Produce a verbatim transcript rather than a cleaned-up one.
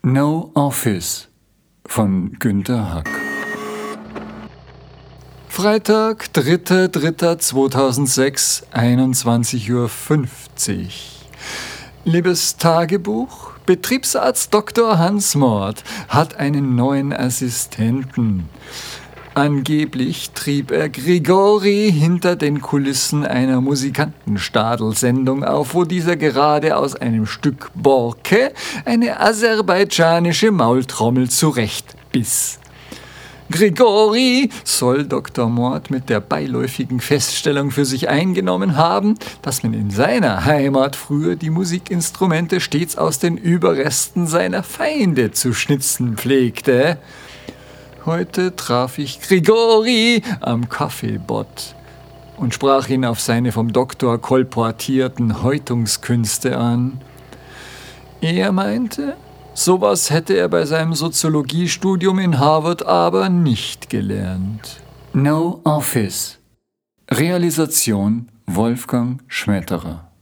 No Office von Günter Hack. Freitag, dritter dritter zweitausendsechs, einundzwanzig Uhr fünfzig. Liebes Tagebuch, Betriebsarzt Doktor Hans Mord hat einen neuen Assistenten. Angeblich trieb er Grigori hinter den Kulissen einer Musikantenstadelsendung auf, wo dieser gerade aus einem Stück Borke eine aserbaidschanische Maultrommel zurechtbiss. Grigori soll Doktor Mord mit der beiläufigen Feststellung für sich eingenommen haben, dass man in seiner Heimat früher die Musikinstrumente stets aus den Überresten seiner Feinde zu schnitzen pflegte. Heute traf ich Grigori am Kaffeebott und sprach ihn auf seine vom Doktor kolportierten Häutungskünste an. Er meinte, sowas hätte er bei seinem Soziologiestudium in Harvard aber nicht gelernt. No Office. Realisation Wolfgang Schmetterer.